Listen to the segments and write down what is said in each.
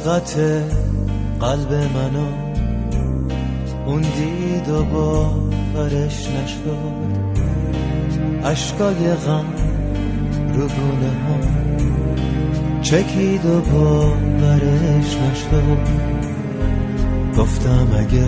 طاقت قلب منو اون دید و باورش نشد، اشکای غم رو گونه ها چکید و باورش نشد. گفتم اگه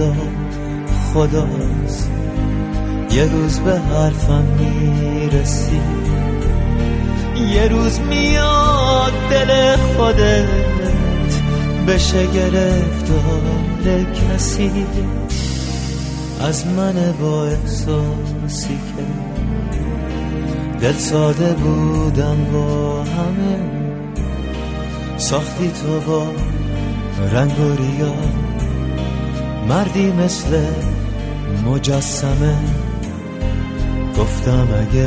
خداست یه روز به حرفم میرسی، یه روز میاد دل خودت بشه گرفتار کسی از من با احساسی که دل ساده بودم با همه. ساختی تو با رنگ و ریا مردی مثل مجسمه. گفتم اگه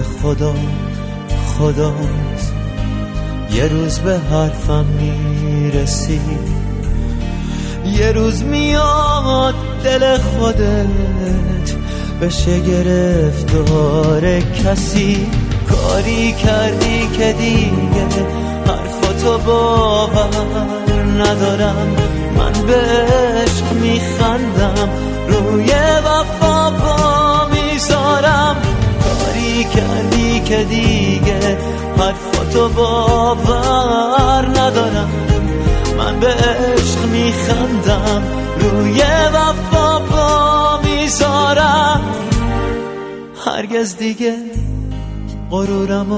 خداست یه روز به حرفم میرسی، یه روز میاد دل خودت بشه گرفتار کسی. کاری کردی که دیگه حرفاتو باور ندارم، من به عشق میخندم روی وفا پا میذارم. کاری کردی که دیگه حرفاتو باور ندارم، من به عشق میخندم روی وفا پا میذارم. هرگز دیگه غرورمو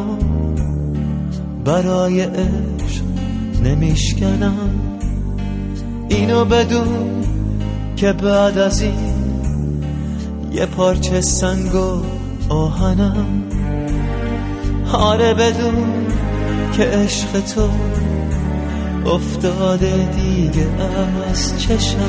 برای عشق نمیشکنم. اینو بدون که بعد از این یه پارچه سنگ و آهنم. آره بدون که عشق تو افتاده دیگه از چشم.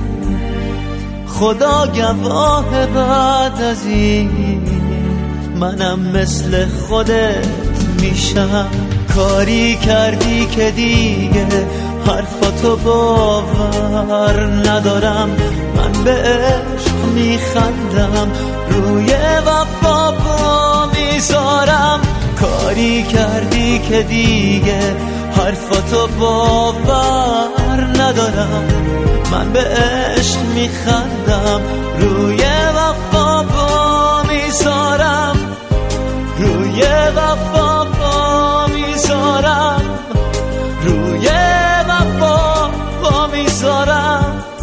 خدا گواه بعد از این منم مثل خودت میشم. کاری کردی که دیگه حرفاتو باور ندارم، من به عشق میخندم روی وفا پا میذارم. کاری کردی که دیگه حرفاتو باور ندارم، من به عشق میخندم روی وفا پا میذارم، روی وفا پا میذارم، روی وفا پا میذارم.